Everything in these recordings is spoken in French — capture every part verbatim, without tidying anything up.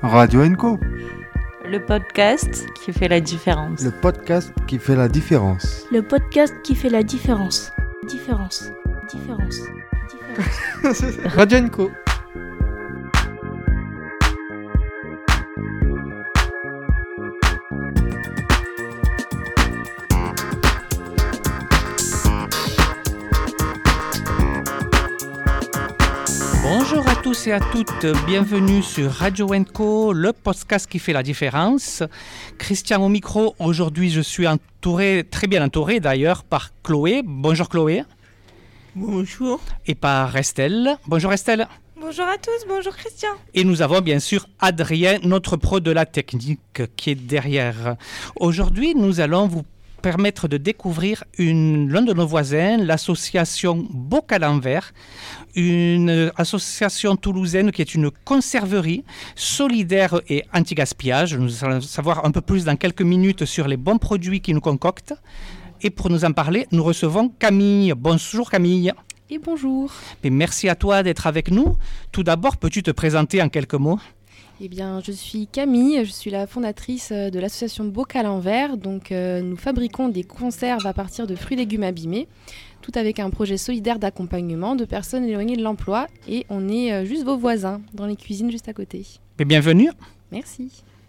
Radio Enco. Le podcast qui fait la différence. Le podcast qui fait la différence. Le podcast qui fait la différence. Différence. Différence. Différence. Radio Enco. Bonjour à tous et à toutes, bienvenue sur Radio Enco, le podcast qui fait la différence. Christian au micro, aujourd'hui je suis entouré, très bien entouré d'ailleurs, par Chloé. Bonjour Chloé. Bonjour. Et par Estelle. Bonjour Estelle. Bonjour à tous, bonjour Christian. Et nous avons bien sûr Adrien, notre pro de la technique qui est derrière. Aujourd'hui nous allons vous permettre de découvrir une, l'un de nos voisins, l'association Bocal en Verre, une association toulousaine qui est une conserverie solidaire et anti-gaspillage. Nous allons savoir un peu plus dans quelques minutes sur les bons produits qu'ils nous concoctent. Et pour nous en parler, nous recevons Camille. Bonjour Camille. Et bonjour. Et merci à toi d'être avec nous. Tout d'abord, peux-tu te présenter en quelques mots ? Eh bien, je suis Camille, je suis la fondatrice de l'association Bocal en Verre. Donc, euh, nous fabriquons des conserves à partir de fruits et légumes abîmés, tout avec un projet solidaire d'accompagnement de personnes éloignées de l'emploi. Et on est euh, juste vos voisins, dans les cuisines juste à côté. Et bienvenue. Merci.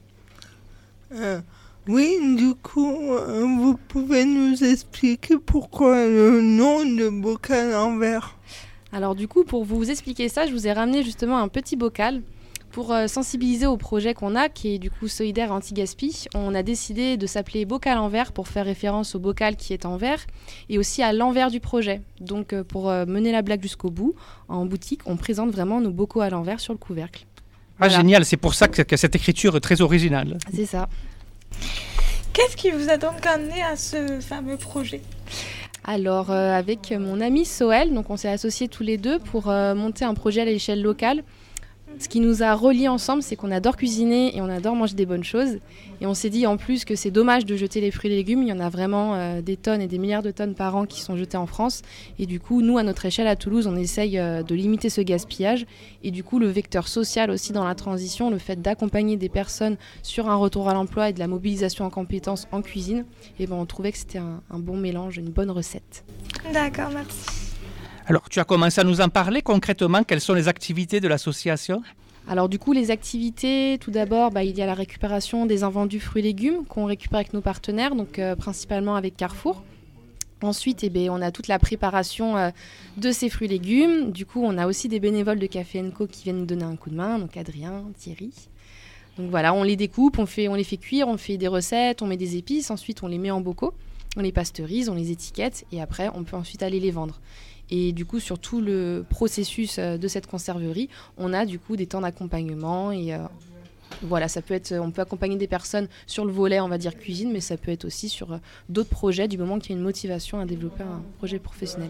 Euh, oui, du coup, euh, vous pouvez nous expliquer pourquoi le nom de Bocal en Verre ? Alors du coup, pour vous expliquer ça, je vous ai ramené justement un petit bocal pour euh, sensibiliser au projet qu'on a, qui est du coup solidaire anti-gaspi. On a décidé de s'appeler Bocal en Verre pour faire référence au bocal qui est en verre et aussi à l'envers du projet. Donc euh, pour euh, mener la blague jusqu'au bout, en boutique, on présente vraiment nos bocaux à l'envers sur le couvercle. Ah, Voilà. génial, c'est pour ça que, que cette écriture est très originale. C'est ça. Qu'est-ce qui vous a donc amené à ce fameux projet ? Alors euh, avec mon ami Soël, donc on s'est associés tous les deux pour euh, monter un projet à l'échelle locale. Ce qui nous a reliés ensemble, c'est qu'on adore cuisiner et on adore manger des bonnes choses. Et on s'est dit en plus que c'est dommage de jeter les fruits et légumes. Il y en a vraiment euh, des tonnes et des milliards de tonnes par an qui sont jetées en France. Et du coup, nous, à notre échelle à Toulouse, on essaye euh, de limiter ce gaspillage. Et du coup, le vecteur social aussi dans la transition, le fait d'accompagner des personnes sur un retour à l'emploi et de la mobilisation en compétences en cuisine, et ben, on trouvait que c'était un, un bon mélange, une bonne recette. D'accord, merci. Alors, tu as commencé à nous en parler concrètement. Quelles sont les activités de l'association ? Alors du coup, les activités, tout d'abord, bah, il y a la récupération des invendus fruits et légumes qu'on récupère avec nos partenaires, donc euh, principalement avec Carrefour. Ensuite, eh bien, on a toute la préparation euh, de ces fruits et légumes. Du coup, on a aussi des bénévoles de Café Enco qui viennent nous donner un coup de main, donc Adrien, Thierry. Donc voilà, on les découpe, on, fait, on les fait cuire, on fait des recettes, on met des épices, ensuite on les met en bocaux, on les pasteurise, on les étiquette et après on peut ensuite aller les vendre. Et du coup, sur tout le processus de cette conserverie, on a du coup des temps d'accompagnement. Et euh, voilà, ça peut être, on peut accompagner des personnes sur le volet, on va dire cuisine, mais ça peut être aussi sur euh, d'autres projets du moment qu'il y a une motivation à développer un projet professionnel.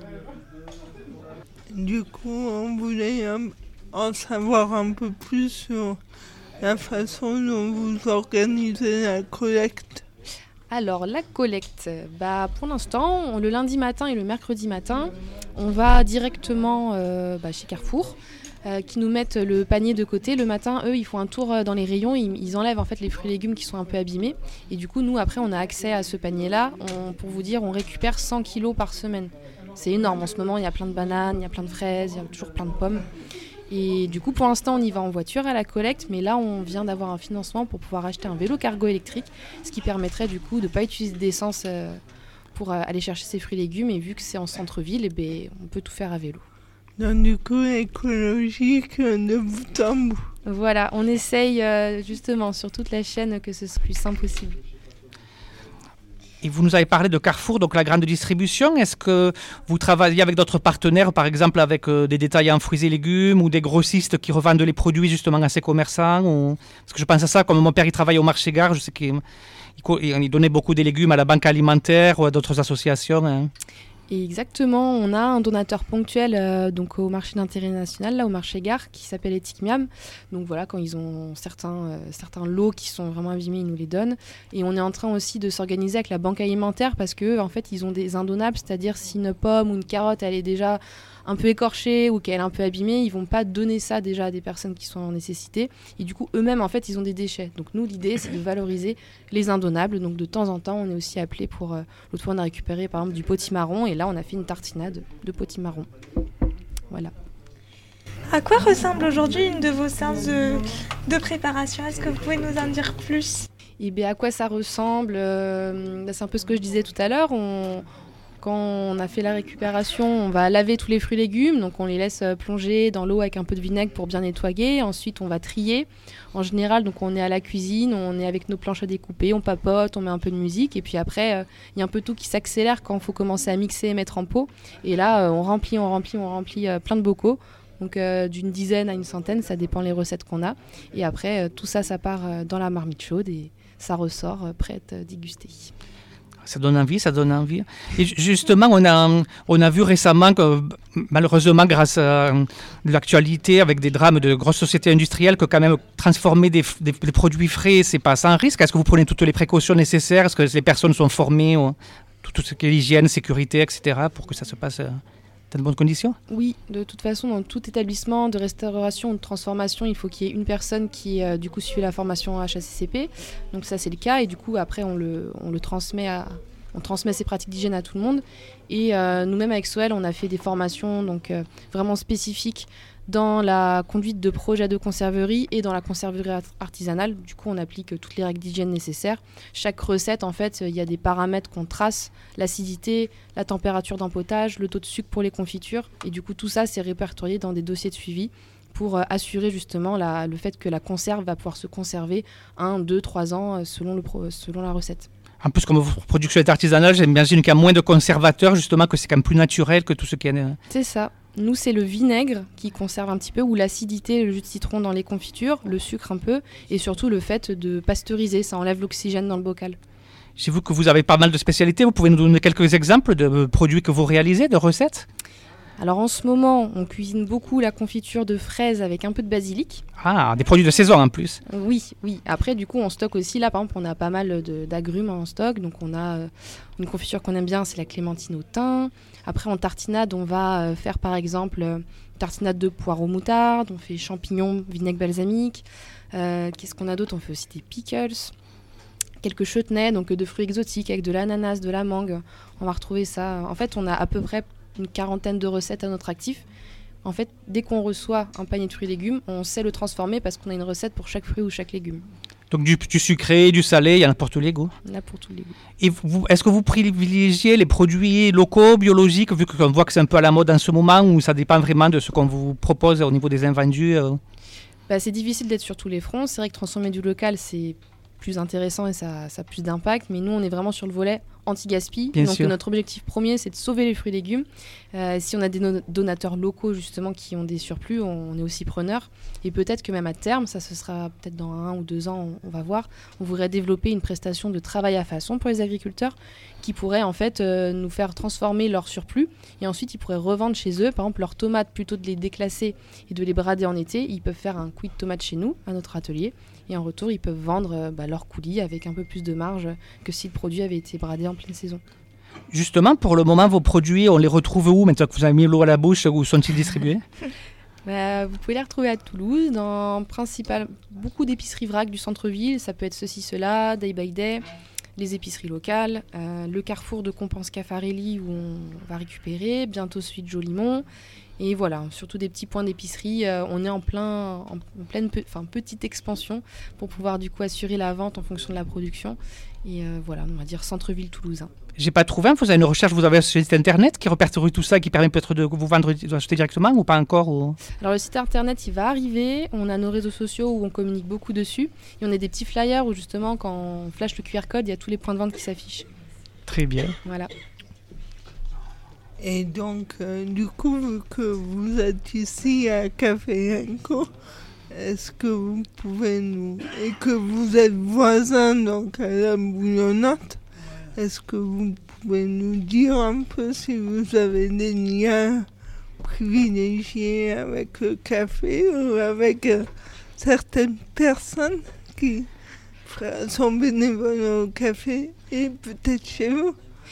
Du coup, on voulait euh, en savoir un peu plus sur la façon dont vous organisez la collecte. Alors, la collecte, bah, pour l'instant, on- le lundi matin et le mercredi matin, on va directement euh, bah, chez Carrefour, euh, qui nous mettent le panier de côté. Le matin, eux, ils font un tour euh, dans les rayons, ils, ils enlèvent en fait les fruits et légumes qui sont un peu abîmés. Et du coup, nous, après, on a accès à ce panier-là. On- pour vous dire, on récupère cent kilos par semaine. C'est énorme. En ce moment, il y a plein de bananes, il y a plein de fraises, il y a toujours plein de pommes. Et du coup, pour l'instant, on y va en voiture à la collecte, mais là, on vient d'avoir un financement pour pouvoir acheter un vélo cargo électrique, ce qui permettrait du coup de ne pas utiliser d'essence euh, pour euh, aller chercher ces fruits et légumes. Et vu que c'est en centre-ville, eh ben, on peut tout faire à vélo. Donc du coup, écologique euh, de bout en bout. Voilà, on essaye euh, justement sur toute la chaîne que ce soit le plus simple possible. Et vous nous avez parlé de Carrefour, donc la grande distribution. Est-ce que vous travaillez avec d'autres partenaires, par exemple avec euh, des détaillants en fruits et légumes ou des grossistes qui revendent les produits justement à ces commerçants ou... Parce que je pense à ça, comme mon père il travaille au marché-gare, je sais qu'il il co- il donnait beaucoup des légumes à la banque alimentaire ou à d'autres associations. Hein. Et exactement, on a un donateur ponctuel euh, donc au marché d'intérêt national, là au marché gare, qui s'appelle Ethic Miam. Donc voilà, quand ils ont certains, euh, certains lots qui sont vraiment abîmés, ils nous les donnent. Et on est en train aussi de s'organiser avec la banque alimentaire parce qu'eux, en fait, ils ont des indonnables, c'est-à-dire si une pomme ou une carotte, elle est déjà un peu écorchée ou qu'elle est un peu abîmée, ils vont pas donner ça déjà à des personnes qui sont en nécessité. Et du coup, eux-mêmes, en fait, ils ont des déchets. Donc nous, l'idée, c'est de valoriser les indonnables. Donc de temps en temps, on est aussi appelé pour... Euh, l'autre fois, on a récupéré, par exemple, du potimarron. Et là, on a fait une tartinade de potimarron. Voilà. À quoi ressemble aujourd'hui une de vos séances de, de préparation? Est-ce que vous pouvez nous en dire plus? Et bien, à quoi ça ressemble? euh, C'est un peu ce que je disais tout à l'heure. On... Quand on a fait la récupération, on va laver tous les fruits et légumes. Donc on les laisse plonger dans l'eau avec un peu de vinaigre pour bien nettoyer. Ensuite, on va trier. En général, donc on est à la cuisine, on est avec nos planches à découper, on papote, on met un peu de musique. Et puis après, il euh, y a un peu tout qui s'accélère quand il faut commencer à mixer et mettre en pot. Et là, euh, on remplit, on remplit, on remplit euh, plein de bocaux. Donc euh, d'une dizaine à une centaine, ça dépend les recettes qu'on a. Et après, euh, tout ça, ça part euh, dans la marmite chaude et ça ressort euh, prêt à être dégusté. Ça donne envie, ça donne envie. Et justement, on a, on a vu récemment que, malheureusement, grâce à l'actualité, avec des drames de grosses sociétés industrielles, que quand même transformer des, des, des produits frais, c'est pas sans risque. Est-ce que vous prenez toutes les précautions nécessaires? Est-ce que les personnes sont formées, ou, tout, tout ce qui est hygiène, sécurité, et cetera, pour que ça se passe dans de bonnes conditions? Oui, de toute façon, dans tout établissement de restauration ou de transformation, il faut qu'il y ait une personne qui, euh, du coup, suit la formation H A C C P. Donc ça, c'est le cas. Et du coup, après, on le, on le transmet à... On transmet ces pratiques d'hygiène à tout le monde. Et euh, nous-mêmes, avec Soel, on a fait des formations donc, euh, vraiment spécifiques dans la conduite de projets de conserverie et dans la conserverie artisanale. Du coup, on applique toutes les règles d'hygiène nécessaires. Chaque recette, en fait, il y a des paramètres qu'on trace, l'acidité, la température d'empotage, le taux de sucre pour les confitures. Et du coup, tout ça, c'est répertorié dans des dossiers de suivi pour euh, assurer justement la, le fait que la conserve va pouvoir se conserver un, deux, trois ans euh, selon, le pro, selon la recette. En plus, comme votre production est artisanale, j'imagine qu'il y a moins de conservateurs, justement, que c'est quand même plus naturel que tout ce qui est... C'est ça. Nous, c'est le vinaigre qui conserve un petit peu, ou l'acidité, le jus de citron dans les confitures, le sucre un peu, et surtout le fait de pasteuriser, ça enlève l'oxygène dans le bocal. J'ai vu que vous avez pas mal de spécialités. Vous pouvez nous donner quelques exemples de produits que vous réalisez, de recettes? Alors en ce moment, on cuisine beaucoup la confiture de fraises avec un peu de basilic. Ah, des produits de saison en plus. Oui, oui. Après, du coup, on stocke aussi. Là, par exemple, on a pas mal de, d'agrumes en stock. Donc, on a euh, une confiture qu'on aime bien, c'est la clémentine au thym. Après, en tartinade, on va euh, faire, par exemple, euh, tartinade de poireaux moutarde. On fait champignons, vinaigre balsamique. Euh, qu'est-ce qu'on a d'autre? On fait aussi des pickles. Quelques chutneys, donc de fruits exotiques avec de l'ananas, de la mangue. On va retrouver ça. En fait, on a à peu près une quarantaine de recettes à notre actif. En fait, dès qu'on reçoit un panier de fruits et légumes, on sait le transformer parce qu'on a une recette pour chaque fruit ou chaque légume. Donc du, du sucré, du salé, il y en a pour tous les goûts. Il y en a pour tous les goûts. Et vous, est-ce que vous privilégiez les produits locaux, biologiques, vu qu'on voit que c'est un peu à la mode en ce moment, ou ça dépend vraiment de ce qu'on vous propose au niveau des invendus? euh... bah, C'est difficile d'être sur tous les fronts. C'est vrai que transformer du local, c'est plus intéressant et ça, ça a plus d'impact. Mais nous, on est vraiment sur le volet anti-gaspi. Bien Donc sûr. notre objectif premier, c'est de sauver les fruits et légumes. Euh, si on a des no- donateurs locaux justement qui ont des surplus, on, on est aussi preneur. Et peut-être que même à terme, ça ce sera peut-être dans un ou deux ans, on, on va voir, on voudrait développer une prestation de travail à façon pour les agriculteurs qui pourrait en fait euh, nous faire transformer leur surplus et ensuite ils pourraient revendre chez eux. Par exemple, leurs tomates, plutôt de les déclasser et de les brader en été, ils peuvent faire un coulis de tomates chez nous, à notre atelier. Et en retour, ils peuvent vendre euh, bah, leur coulis avec un peu plus de marge que si le produit avait été bradé en pleine saison. Justement, pour le moment, vos produits, on les retrouve où maintenant que vous avez mis l'eau à la bouche? Où sont-ils distribués? Bah, vous pouvez les retrouver à Toulouse, dans principal, beaucoup d'épiceries vrac du centre-ville. Ça peut être ceci, cela, Day by Day, les épiceries locales, euh, le carrefour de Compense-Caffarelli où on va récupérer, bientôt celui de Jolimont. Et voilà, surtout des petits points d'épicerie. Euh, on est en, plein, en, en pleine pe- enfin, petite expansion pour pouvoir du coup assurer la vente en fonction de la production. Et euh, voilà, on va dire centre-ville toulousain. J'ai pas trouvé, vous avez une recherche, vous avez un site internet qui répertorie tout ça, qui permet peut-être de vous vendre, de acheter directement ou pas encore ou... Alors le site internet, il va arriver. On a nos réseaux sociaux où on communique beaucoup dessus. Et on a des petits flyers où justement, quand on flash le Q R code, il y a tous les points de vente qui s'affichent. Très bien. Voilà. Et donc, euh, du coup, vu que vous êtes ici à Café Inco, est-ce que vous pouvez nous... Et que vous êtes voisins, donc à la bouillonnante, est-ce que vous pouvez nous dire un peu si vous avez des liens privilégiés avec le café ou avec euh, certaines personnes qui sont bénévoles au café et peut-être chez vous?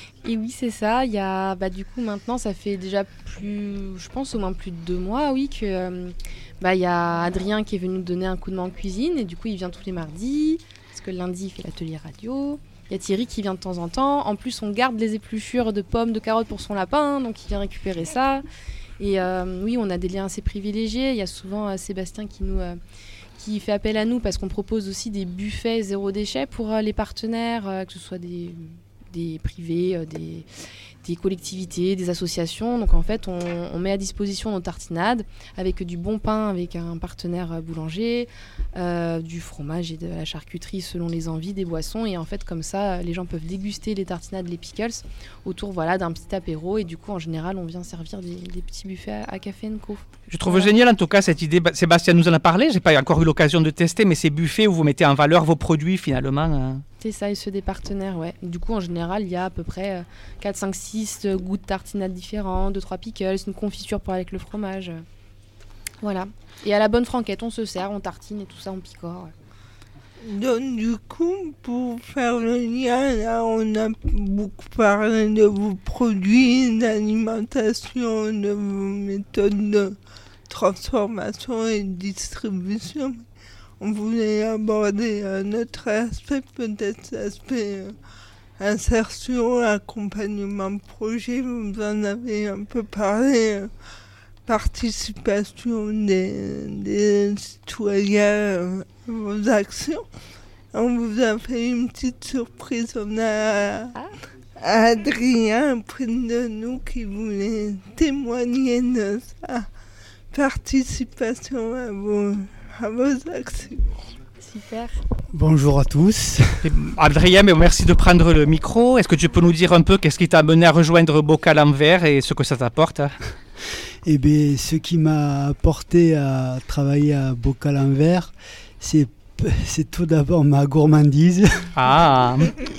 Et oui, c'est ça. Il y a, bah, du coup, maintenant, ça fait déjà plus, je pense, au moins plus de deux mois, oui, que euh, bah, il y a Adrien qui est venu nous donner un coup de main en cuisine. Et du coup, il vient tous les mardis, parce que le lundi, il fait l'atelier radio. Il y a Thierry qui vient de temps en temps. En plus, on garde les épluchures de pommes, de carottes pour son lapin, donc il vient récupérer ça. Et euh, oui, on a des liens assez privilégiés. Il y a souvent euh, Sébastien qui nous... Euh, qui fait appel à nous parce qu'on propose aussi des buffets zéro déchet pour euh, les partenaires, euh, que ce soit des, des privés, euh, des, des collectivités, des associations. Donc en fait, on, on met à disposition nos tartinades avec du bon pain avec un partenaire euh, boulanger, euh, du fromage et de la charcuterie selon les envies, des boissons. Et en fait, comme ça, les gens peuvent déguster les tartinades, les pickles autour voilà, d'un petit apéro. Et du coup, en général, on vient servir des, des petits buffets à, à Café and Co. Je trouve voilà. génial en tout cas cette idée, Sébastien nous en a parlé, je n'ai pas encore eu l'occasion de tester, mais ces buffets où vous mettez en valeur vos produits finalement. Euh... C'est ça, et ceux des partenaires, ouais. Du coup, en général, il y a à peu près euh, quatre, cinq, six euh, goûts de tartinades différents, deux, trois pickles, une confiture pour avec le fromage. Euh. Voilà. Et à la bonne franquette, on se sert, on tartine et tout ça, on picore. Ouais. Donc du coup, pour faire le lien, là, on a beaucoup parlé de vos produits, d'alimentation, de vos méthodes de transformation et de distribution. On voulait aborder un autre aspect, peut-être l'aspect euh, insertion, accompagnement projet. Vous en avez un peu parlé, euh, participation des, des citoyens euh, à vos actions. On vous a fait une petite surprise. On a ah. Adrien près de nous qui voulait témoigner de sa participation à vos, à vos actions. Super. Bonjour à tous. Adrien, merci de prendre le micro. Est-ce que tu peux nous dire un peu qu'est-ce qui t'a amené à rejoindre Bocal en Verre et ce que ça t'apporte? Eh bien, ce qui m'a apporté à travailler à Bocal en Verre, c'est, c'est tout d'abord ma gourmandise. Ah.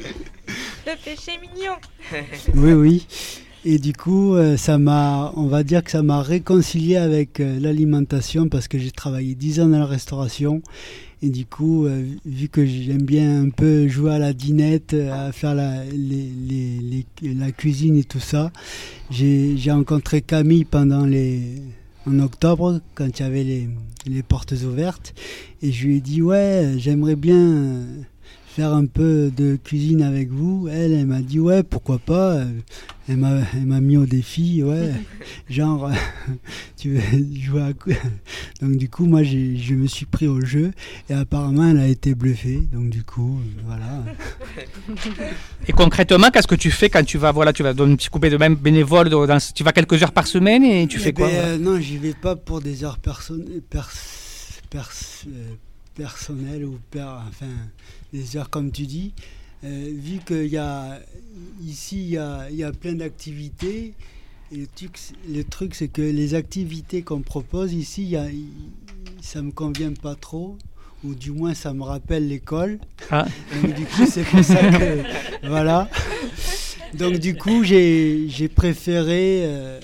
Le péché mignon. Oui, oui. Et du coup, ça m'a, on va dire que ça m'a réconcilié avec l'alimentation parce que j'ai travaillé dix ans dans la restauration. Et du coup, vu que j'aime bien un peu jouer à la dinette, à faire la, les, les, les, la cuisine et tout ça, j'ai, j'ai rencontré Camille pendant les, en octobre, quand il y avait les, les portes ouvertes. Et je lui ai dit, ouais, j'aimerais bien faire un peu de cuisine avec vous. Elle, elle m'a dit, ouais, pourquoi pas. Elle m'a, elle m'a mis au défi, ouais, genre, tu veux jouer à quoi? Donc du coup, moi, j'ai, je me suis pris au jeu et apparemment, elle a été bluffée. Donc du coup, voilà. Et concrètement, qu'est-ce que tu fais quand tu vas, voilà, tu vas donner un petit coupé de même bénévole, dans, tu vas quelques heures par semaine et tu eh fais ben, quoi? euh, Non, j'y vais pas pour des heures perso- pers- pers- euh, personnelles ou per- enfin, des heures comme tu dis. Euh, vu qu'il y a ici il y a, il y a plein d'activités et le truc, le truc c'est que les activités qu'on propose ici il y a, il, ça me convient pas trop ou du moins ça me rappelle l'école. Ah. Donc du coup c'est pour ça que voilà, donc du coup j'ai, j'ai préféré euh,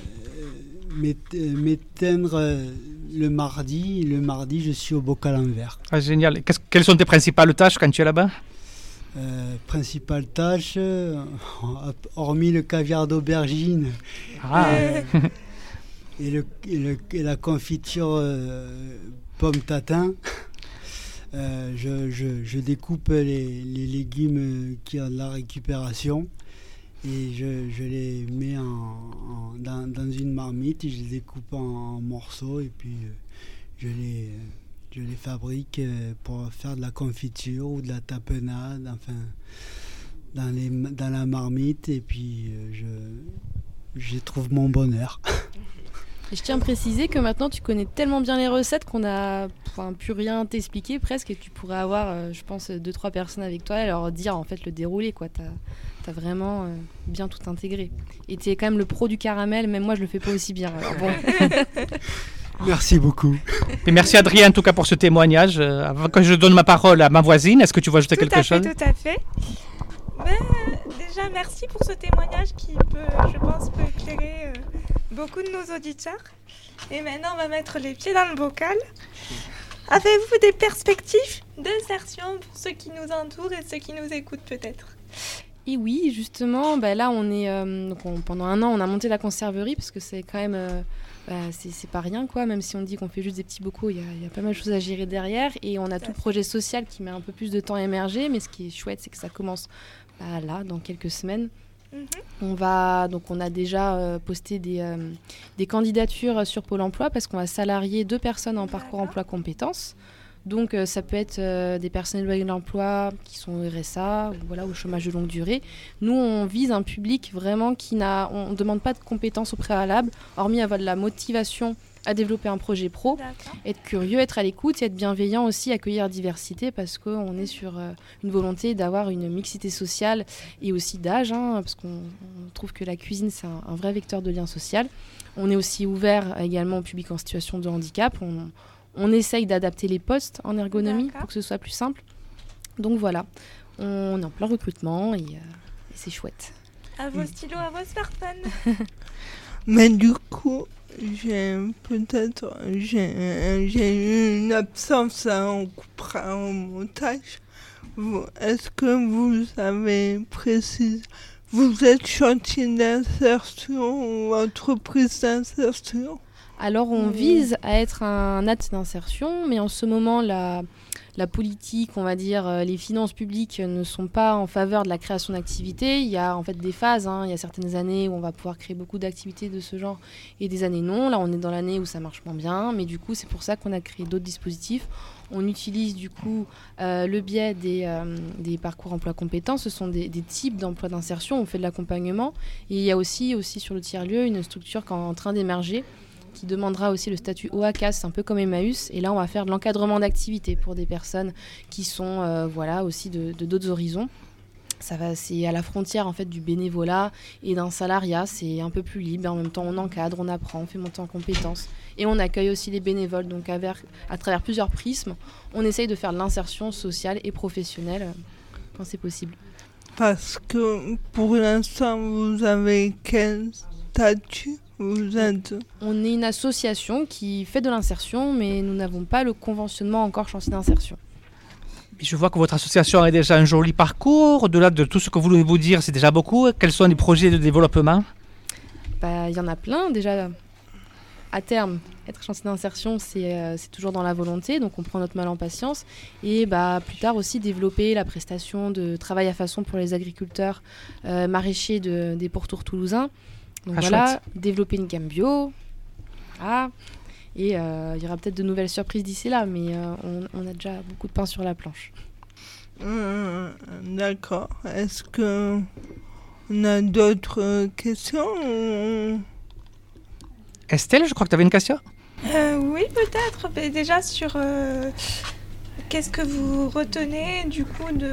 m'éteindre euh, le mardi. Le mardi je suis au Bocal en Verre. Ah, génial. Qu'est-ce, quelles sont tes principales tâches quand tu es là-bas? Euh, principale tâche, euh, hormis le caviar d'aubergine ah. euh, et, le, et, le, et la confiture euh, pomme tatin, euh, je, je, je découpe les, les légumes qui ont de la récupération et je, je les mets en, en, dans, dans une marmite et je les découpe en, en morceaux et puis euh, je les... Je les fabrique pour faire de la confiture ou de la tapenade, enfin, dans, les, dans la marmite, et puis je, je trouve mon bonheur. Et je tiens à préciser que maintenant tu connais tellement bien les recettes qu'on a enfin, pu rien t'expliquer presque, et tu pourrais avoir, euh, je pense, deux trois personnes avec toi et leur dire en fait le déroulé, quoi. T'as, t'as vraiment euh, bien tout intégré. Et tu es quand même le pro du caramel, même moi je le fais pas aussi bien. Alors bon. Merci beaucoup. Et merci Adrien en tout cas pour ce témoignage. Euh, avant que je donne ma parole à ma voisine, est-ce que tu veux ajouter tout quelque chose? Tout à fait, tout à fait. Mais, déjà merci pour ce témoignage qui peut, je pense, peut éclairer euh, beaucoup de nos auditeurs. Et maintenant on va mettre les pieds dans le bocal. Avez-vous des perspectives d'insertion pour ceux qui nous entourent et ceux qui nous écoutent peut-être? Et oui, justement, bah là, on est, euh, donc on- pendant un an, on a monté la conserverie parce que c'est quand même, euh, bah, c'est, c'est pas rien, quoi. Même si on dit qu'on fait juste des petits bocaux, il y a, il y a pas mal de choses à gérer derrière. Et on a tout le projet social qui met un peu plus de temps à émerger. Mais ce qui est chouette, c'est que ça commence bah, là, dans quelques semaines. Mhm. On va, donc on a déjà euh, posté des, euh, des candidatures sur Pôle emploi parce qu'on va salarier deux personnes en parcours emploi compétences. Donc euh, ça peut être euh, des personnes éloignées de l'emploi qui sont au R S A ou voilà, au chômage de longue durée. Nous, on vise un public vraiment qui n'a... On ne demande pas de compétences au préalable, hormis avoir de la motivation à développer un projet pro, D'accord. être curieux, être à l'écoute et être bienveillant aussi, accueillir la diversité parce qu'on est sur euh, une volonté d'avoir une mixité sociale et aussi d'âge, hein, parce qu'on on trouve que la cuisine, c'est un, un vrai vecteur de lien social. On est aussi ouvert également au public en situation de handicap. On, on essaye d'adapter les postes en ergonomie D'accord. pour que ce soit plus simple. Donc voilà, on est en plein recrutement et, euh, et c'est chouette. À vos stylos, à vos smartphones. Mais du coup, j'ai peut-être j'ai, j'ai une absence, hein, on coupera au montage. Vous- Est-ce que vous avez précisé, vous êtes chantier d'insertion ou entreprise d'insertion? Alors on Mmh. vise à être un acte d'insertion, mais en ce moment la, la politique, on va dire, euh, les finances publiques ne sont pas en faveur de la création d'activités. Il y a en fait des phases, hein. Il y a certaines années où on va pouvoir créer beaucoup d'activités de ce genre et des années non. Là on est dans l'année où ça marche moins bien, mais du coup c'est pour ça qu'on a créé d'autres dispositifs. On utilise du coup euh, le biais des, euh, des parcours emploi compétences. Ce sont des, des types d'emploi d'insertion, on fait de l'accompagnement. Et il y a aussi, aussi sur le tiers-lieu une structure qui est en train d'émerger, qui demandera aussi le statut O A C A S, un peu comme Emmaüs. Et là, on va faire de l'encadrement d'activités pour des personnes qui sont euh, voilà, aussi de, de d'autres horizons. Ça va, c'est à la frontière en fait du bénévolat et d'un salariat. C'est un peu plus libre. Et en même temps, on encadre, on apprend, on fait monter en compétences. Et on accueille aussi les bénévoles. Donc, à, vers, à travers plusieurs prismes, on essaye de faire de l'insertion sociale et professionnelle euh, quand c'est possible. Parce que pour l'instant, vous avez quel statut? Vous êtes... On est une association qui fait de l'insertion, mais nous n'avons pas le conventionnement encore chantier d'insertion. Je vois que votre association a déjà un joli parcours. Au-delà de tout ce que vous voulez vous dire, c'est déjà beaucoup. Quels sont les projets de développement? Bah, il y en a plein. Déjà, à terme, être chantier d'insertion, c'est, euh, c'est toujours dans la volonté. Donc, on prend notre mal en patience. Et bah, plus tard aussi, développer la prestation de travail à façon pour les agriculteurs euh, maraîchers de, des pourtours toulousains. Donc Ah, voilà, chouette. développer une gamme bio. Ah, et euh, il y aura peut-être de nouvelles surprises d'ici là, mais euh, on, on a déjà beaucoup de pain sur la planche. Hum, D'accord. Est-ce que on a d'autres questions ou- Estelle, je crois que tu avais une question. Euh, oui, peut-être. Mais déjà sur euh, qu'est-ce que vous retenez du coup de,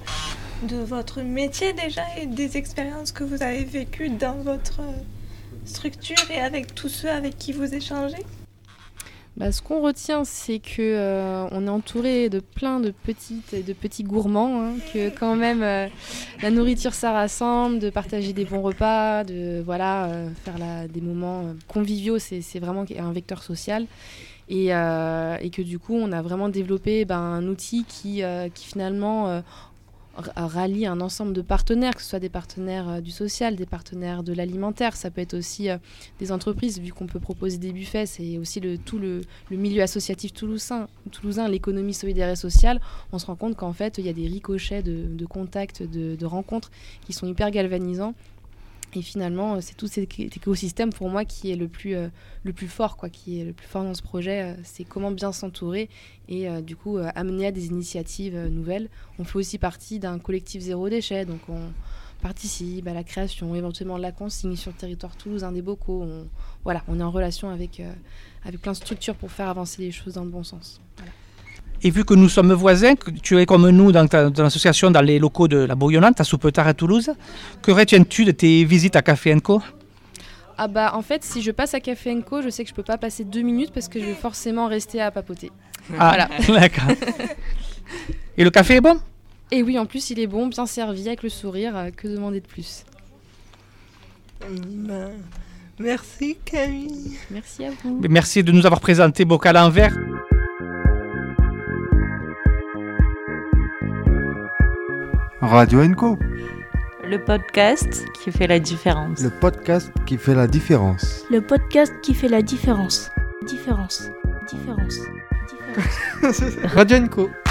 de votre métier déjà et des expériences que vous avez vécues dans votre euh, structure et avec tous ceux avec qui vous échangez? Bah, ce qu'on retient, c'est que euh, on est entouré de plein de petites et de petits gourmands, hein, que quand même euh, la nourriture ça rassemble, de partager des bons repas, de voilà euh, faire la, des moments euh, conviviaux, c'est, c'est vraiment un vecteur social. Et, euh, et que du coup, on a vraiment développé ben, un outil qui, euh, qui finalement euh, rallie un ensemble de partenaires, que ce soit des partenaires euh, du social, des partenaires de l'alimentaire. Ça peut être aussi euh, des entreprises, vu qu'on peut proposer des buffets. C'est aussi le, tout le, le milieu associatif toulousain, toulousain, l'économie solidaire et sociale. On se rend compte qu'en fait, il y a des ricochets de, de contacts, de, de rencontres qui sont hyper galvanisants. Et finalement, c'est tout cet écosystème pour moi qui est le plus, euh, le plus fort, quoi, qui est le plus fort dans ce projet. Euh, c'est comment bien s'entourer et euh, du coup euh, amener à des initiatives euh, nouvelles. On fait aussi partie d'un collectif zéro déchet, donc on participe à la création, éventuellement de la consigne sur le territoire toulousain des bocaux. On, voilà, on est en relation avec, euh, avec plein de structures pour faire avancer les choses dans le bon sens. Voilà. Et vu que nous sommes voisins, que tu es comme nous dans, ta, dans l'association dans les locaux de la Bouillonnante à Soupetard à Toulouse, que retiens-tu de tes visites à Café Co? Ah bah en fait, si je passe à Café Co, je sais que je peux pas passer deux minutes parce que je vais forcément rester à papoter. Ah, voilà. D'accord. Et le café est bon? Et oui, en plus, il est bon, bien servi, avec le sourire. euh, Que demander de plus? Ben, merci Camille. Merci à vous. Merci de nous avoir présenté Bocal en verre. Radio Enco. Le podcast qui fait la différence. Le podcast qui fait la différence. Le podcast qui fait la différence. Différence. Différence. Différence. Radio Enco.